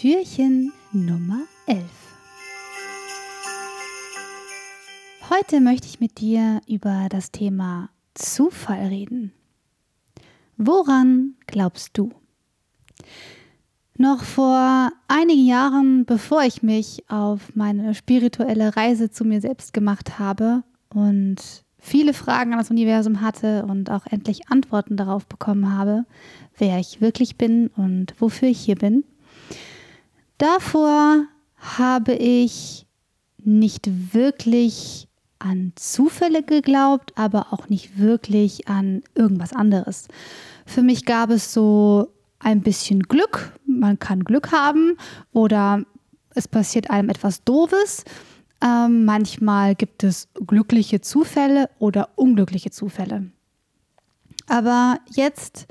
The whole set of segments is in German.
Türchen Nummer 11. Heute möchte ich mit dir über das Thema Zufall reden. Woran glaubst du? Noch vor einigen Jahren, bevor ich mich auf meine spirituelle Reise zu mir selbst gemacht habe und viele Fragen an das Universum hatte und auch endlich Antworten darauf bekommen habe, wer ich wirklich bin und wofür ich hier bin. Davor habe ich nicht wirklich an Zufälle geglaubt, aber auch nicht wirklich an irgendwas anderes. Für mich gab es so ein bisschen Glück. Man kann Glück haben oder es passiert einem etwas Doofes. Manchmal gibt es glückliche Zufälle oder unglückliche Zufälle. Aber jetzt,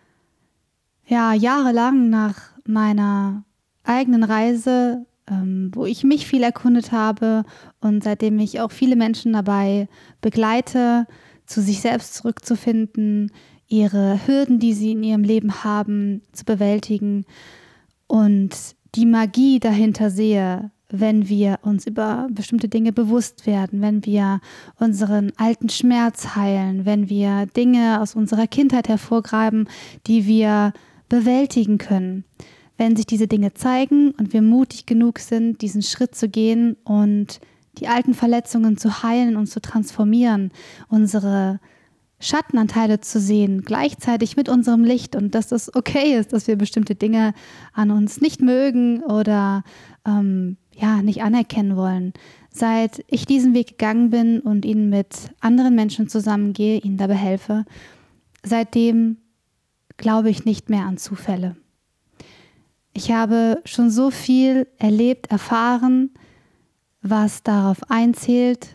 jahrelang nach meiner eigenen Reise, wo ich mich viel erkundet habe und seitdem ich auch viele Menschen dabei begleite, zu sich selbst zurückzufinden, ihre Hürden, die sie in ihrem Leben haben, zu bewältigen und die Magie dahinter sehe, wenn wir uns über bestimmte Dinge bewusst werden, wenn wir unseren alten Schmerz heilen, wenn wir Dinge aus unserer Kindheit hervorgraben, die wir bewältigen können. Wenn sich diese Dinge zeigen und wir mutig genug sind, diesen Schritt zu gehen und die alten Verletzungen zu heilen und zu transformieren, unsere Schattenanteile zu sehen, gleichzeitig mit unserem Licht und dass das okay ist, dass wir bestimmte Dinge an uns nicht mögen oder nicht anerkennen wollen. Seit ich diesen Weg gegangen bin und ihn mit anderen Menschen zusammengehe, ihnen dabei helfe, seitdem glaube ich nicht mehr an Zufälle. Ich habe schon so viel erlebt, erfahren, was darauf einzahlt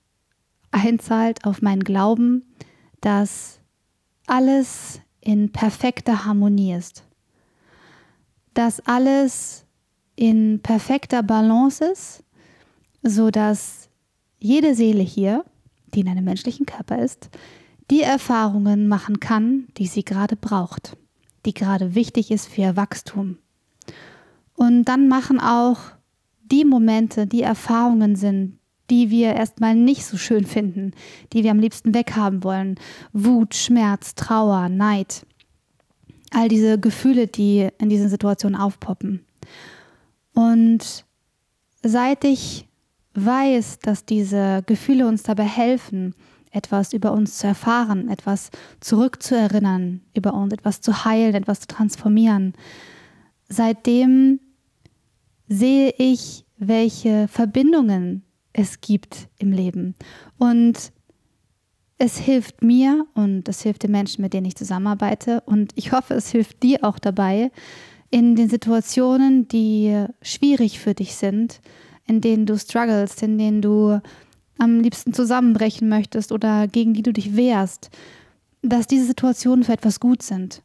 auf meinen Glauben, dass alles in perfekter Harmonie ist. Dass alles in perfekter Balance ist, sodass jede Seele hier, die in einem menschlichen Körper ist, die Erfahrungen machen kann, die sie gerade braucht, die gerade wichtig ist für ihr Wachstum. Und dann machen auch die Momente, die Erfahrungen sind, die wir erstmal nicht so schön finden, die wir am liebsten weghaben wollen. Wut, Schmerz, Trauer, Neid. All diese Gefühle, die in diesen Situationen aufpoppen. Und seit ich weiß, dass diese Gefühle uns dabei helfen, etwas über uns zu erfahren, etwas zurückzuerinnern über uns, etwas zu heilen, etwas zu transformieren, seitdem sehe ich, welche Verbindungen es gibt im Leben. Und es hilft mir und es hilft den Menschen, mit denen ich zusammenarbeite. Und ich hoffe, es hilft dir auch dabei, in den Situationen, die schwierig für dich sind, in denen du strugglest, in denen du am liebsten zusammenbrechen möchtest oder gegen die du dich wehrst, dass diese Situationen für etwas gut sind.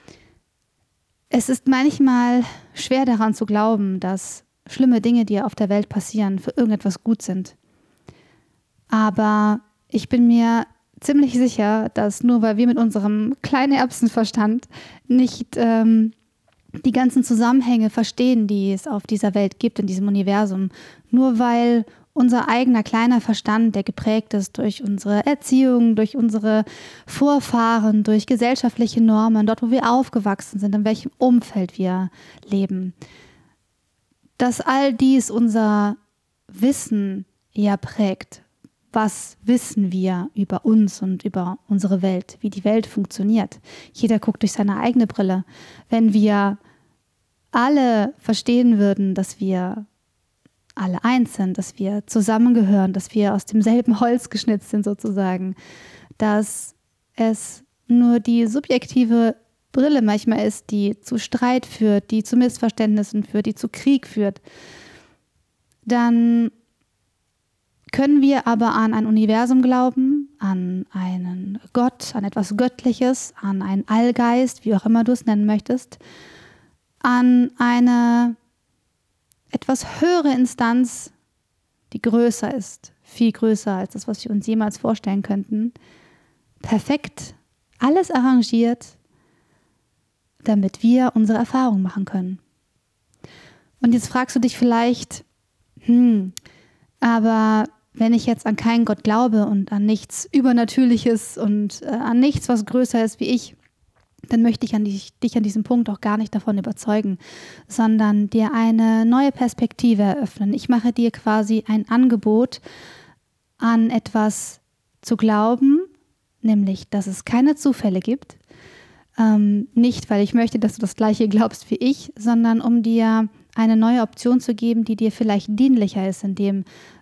Es ist manchmal schwer daran zu glauben, dass schlimme Dinge, die auf der Welt passieren, für irgendetwas gut sind. Aber ich bin mir ziemlich sicher, dass nur weil wir mit unserem kleinen Erbsenverstand nicht die ganzen Zusammenhänge verstehen, die es auf dieser Welt gibt, in diesem Universum, nur weil unser eigener kleiner Verstand, der geprägt ist durch unsere Erziehung, durch unsere Vorfahren, durch gesellschaftliche Normen, dort, wo wir aufgewachsen sind, in welchem Umfeld wir leben, dass all dies unser Wissen ja prägt. Was wissen wir über uns und über unsere Welt, wie die Welt funktioniert? Jeder guckt durch seine eigene Brille. Wenn wir alle verstehen würden, dass wir alle eins sind, dass wir zusammengehören, dass wir aus demselben Holz geschnitzt sind sozusagen, dass es nur die subjektive Brille manchmal ist, die zu Streit führt, die zu Missverständnissen führt, die zu Krieg führt, dann können wir aber an ein Universum glauben, an einen Gott, an etwas Göttliches, an einen Allgeist, wie auch immer du es nennen möchtest, an eine etwas höhere Instanz, die größer ist, viel größer als das, was wir uns jemals vorstellen könnten, perfekt, alles arrangiert, damit wir unsere Erfahrung machen können. Und jetzt fragst du dich vielleicht, aber wenn ich jetzt an keinen Gott glaube und an nichts Übernatürliches und an nichts, was größer ist wie ich, dann möchte ich dich an diesem Punkt auch gar nicht davon überzeugen, sondern dir eine neue Perspektive eröffnen. Ich mache dir quasi ein Angebot, an etwas zu glauben, nämlich, dass es keine Zufälle gibt. Nicht, weil ich möchte, dass du das Gleiche glaubst wie ich, sondern um dir eine neue Option zu geben, die dir vielleicht dienlicher ist in dem,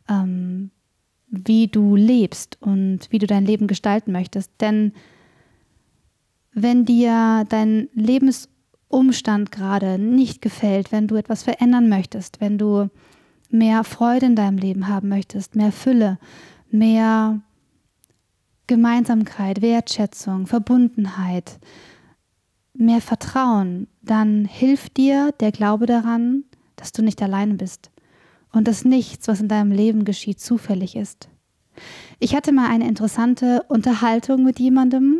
wie du lebst und wie du dein Leben gestalten möchtest. Denn wenn dir dein Lebensumstand gerade nicht gefällt, wenn du etwas verändern möchtest, wenn du mehr Freude in deinem Leben haben möchtest, mehr Fülle, mehr Gemeinsamkeit, Wertschätzung, Verbundenheit, mehr Vertrauen, dann hilft dir der Glaube daran, dass du nicht alleine bist und dass nichts, was in deinem Leben geschieht, zufällig ist. Ich hatte mal eine interessante Unterhaltung mit jemandem.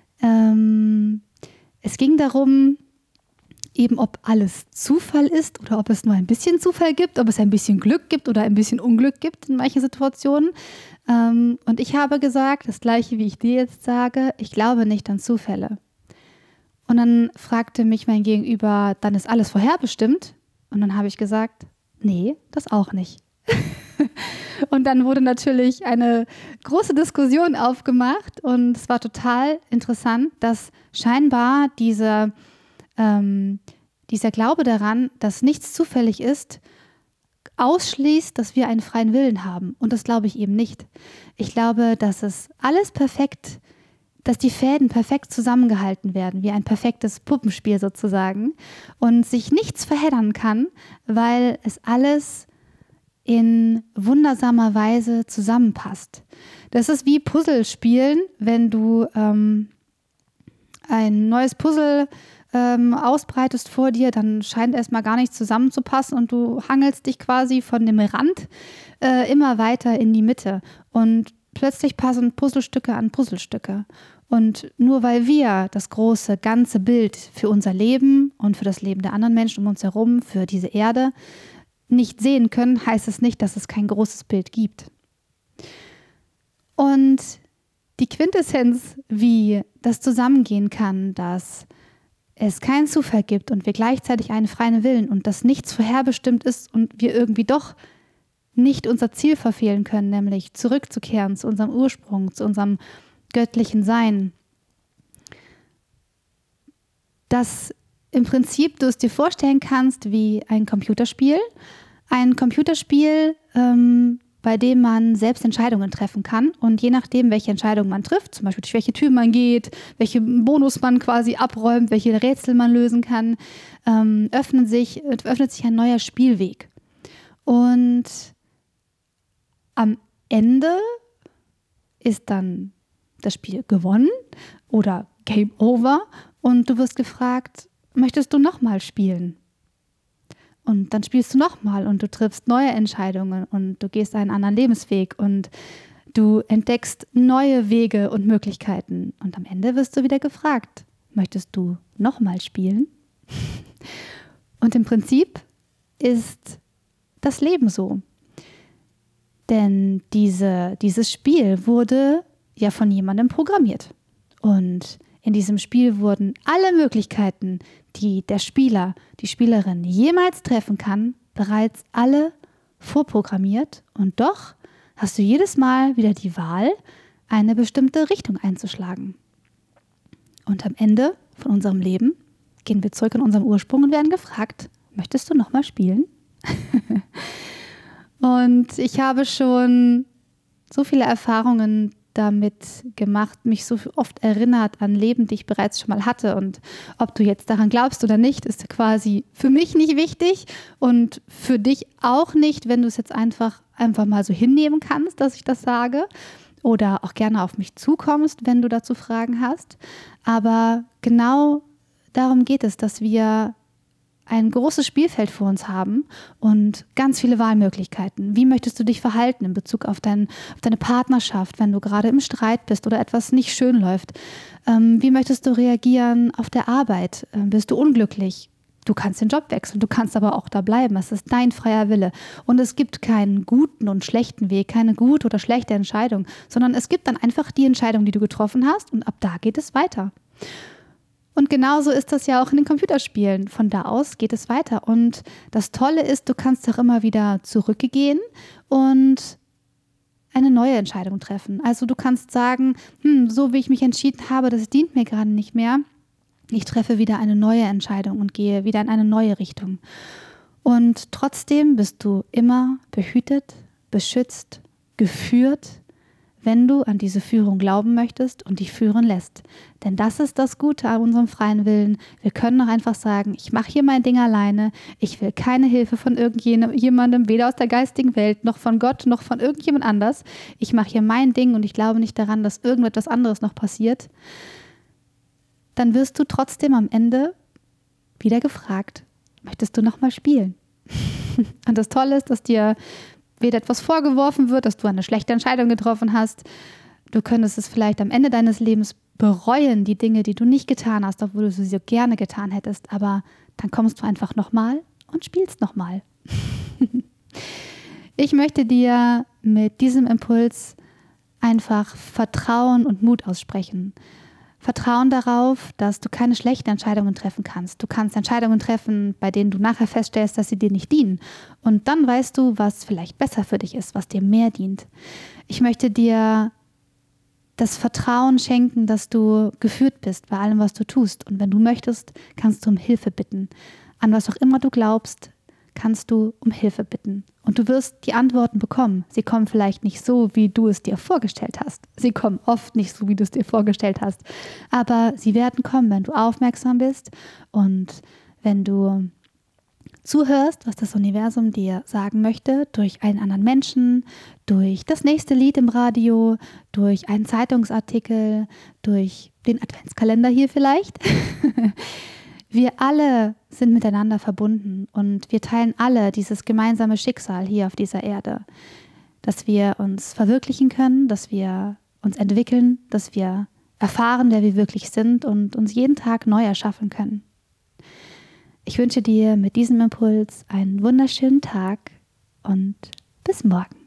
Es ging darum, eben ob alles Zufall ist oder ob es nur ein bisschen Zufall gibt, ob es ein bisschen Glück gibt oder ein bisschen Unglück gibt in manchen Situationen. Und ich habe gesagt, das Gleiche, wie ich dir jetzt sage, ich glaube nicht an Zufälle. Und dann fragte mich mein Gegenüber, dann ist alles vorherbestimmt? Und dann habe ich gesagt, nee, das auch nicht. Und dann wurde natürlich eine große Diskussion aufgemacht und es war total interessant, dass scheinbar dieser Glaube daran, dass nichts zufällig ist, ausschließt, dass wir einen freien Willen haben. Und das glaube ich eben nicht. Ich glaube, dass es alles perfekt, dass die Fäden perfekt zusammengehalten werden, wie ein perfektes Puppenspiel sozusagen und sich nichts verheddern kann, weil es alles in wundersamer Weise zusammenpasst. Das ist wie Puzzlespielen, wenn du ein neues Puzzle ausbreitest vor dir, dann scheint erstmal gar nichts zusammenzupassen und du hangelst dich quasi von dem Rand immer weiter in die Mitte und plötzlich passen Puzzlestücke an Puzzlestücke. Und nur weil wir das große, ganze Bild für unser Leben und für das Leben der anderen Menschen um uns herum, für diese Erde nicht sehen können, heißt es nicht, dass es kein großes Bild gibt. Und die Quintessenz, wie das zusammengehen kann, dass es keinen Zufall gibt und wir gleichzeitig einen freien Willen und dass nichts vorherbestimmt ist und wir irgendwie doch nicht unser Ziel verfehlen können, nämlich zurückzukehren zu unserem Ursprung, zu unserem göttlichen Sein. Dass im Prinzip du es dir vorstellen kannst wie ein Computerspiel. Ein Computerspiel, bei dem man selbst Entscheidungen treffen kann. Und je nachdem, welche Entscheidung man trifft, zum Beispiel durch welche Tür man geht, welche Bonus man quasi abräumt, welche Rätsel man lösen kann, öffnet sich ein neuer Spielweg. Und am Ende ist dann das Spiel gewonnen oder Game Over und du wirst gefragt, möchtest du nochmal spielen? Und dann spielst du nochmal und du triffst neue Entscheidungen und du gehst einen anderen Lebensweg und du entdeckst neue Wege und Möglichkeiten. Und am Ende wirst du wieder gefragt, möchtest du nochmal spielen? Und im Prinzip ist das Leben so. Denn dieses Spiel wurde ja von jemandem programmiert. Und in diesem Spiel wurden alle Möglichkeiten, die der Spieler, die Spielerin jemals treffen kann, bereits alle vorprogrammiert. Und doch hast du jedes Mal wieder die Wahl, eine bestimmte Richtung einzuschlagen. Und am Ende von unserem Leben gehen wir zurück in unserem Ursprung und werden gefragt, möchtest du nochmal spielen? Und ich habe schon so viele Erfahrungen damit gemacht, mich so oft erinnert an Leben, die ich bereits schon mal hatte. Und ob du jetzt daran glaubst oder nicht, ist quasi für mich nicht wichtig und für dich auch nicht, wenn du es jetzt einfach mal so hinnehmen kannst, dass ich das sage. Oder auch gerne auf mich zukommst, wenn du dazu Fragen hast. Aber genau darum geht es, dass wir ein großes Spielfeld vor uns haben und ganz viele Wahlmöglichkeiten. Wie möchtest du dich verhalten in Bezug auf deine Partnerschaft, wenn du gerade im Streit bist oder etwas nicht schön läuft? Wie möchtest du reagieren auf der Arbeit? Bist du unglücklich? Du kannst den Job wechseln, du kannst aber auch da bleiben. Es ist dein freier Wille. Und es gibt keinen guten und schlechten Weg, keine gute oder schlechte Entscheidung, sondern es gibt dann einfach die Entscheidung, die du getroffen hast und ab da geht es weiter. Und genauso ist das ja auch in den Computerspielen. Von da aus geht es weiter. Und das Tolle ist, du kannst auch immer wieder zurückgehen und eine neue Entscheidung treffen. Also du kannst sagen, so wie ich mich entschieden habe, das dient mir gerade nicht mehr. Ich treffe wieder eine neue Entscheidung und gehe wieder in eine neue Richtung. Und trotzdem bist du immer behütet, beschützt, geführt, wenn du an diese Führung glauben möchtest und dich führen lässt. Denn das ist das Gute an unserem freien Willen. Wir können auch einfach sagen, ich mache hier mein Ding alleine, ich will keine Hilfe von irgendjemandem, weder aus der geistigen Welt, noch von Gott, noch von irgendjemand anders. Ich mache hier mein Ding und ich glaube nicht daran, dass irgendetwas anderes noch passiert. Dann wirst du trotzdem am Ende wieder gefragt, möchtest du nochmal spielen? Und das Tolle ist, dass dir weder etwas vorgeworfen wird, dass du eine schlechte Entscheidung getroffen hast. Du könntest es vielleicht am Ende deines Lebens bereuen, die Dinge, die du nicht getan hast, obwohl du sie so gerne getan hättest. Aber dann kommst du einfach nochmal und spielst nochmal. Ich möchte dir mit diesem Impuls einfach Vertrauen und Mut aussprechen. Vertrauen darauf, dass du keine schlechten Entscheidungen treffen kannst. Du kannst Entscheidungen treffen, bei denen du nachher feststellst, dass sie dir nicht dienen. Und dann weißt du, was vielleicht besser für dich ist, was dir mehr dient. Ich möchte dir das Vertrauen schenken, dass du geführt bist bei allem, was du tust. Und wenn du möchtest, kannst du um Hilfe bitten. An was auch immer du glaubst, kannst du um Hilfe bitten. Und du wirst die Antworten bekommen. Sie kommen vielleicht nicht so, wie du es dir vorgestellt hast. Sie kommen oft nicht so, wie du es dir vorgestellt hast. Aber sie werden kommen, wenn du aufmerksam bist und wenn du zuhörst, was das Universum dir sagen möchte, durch einen anderen Menschen, durch das nächste Lied im Radio, durch einen Zeitungsartikel, durch den Adventskalender hier vielleicht. Wir alle sind miteinander verbunden und wir teilen alle dieses gemeinsame Schicksal hier auf dieser Erde, dass wir uns verwirklichen können, dass wir uns entwickeln, dass wir erfahren, wer wir wirklich sind und uns jeden Tag neu erschaffen können. Ich wünsche dir mit diesem Impuls einen wunderschönen Tag und bis morgen.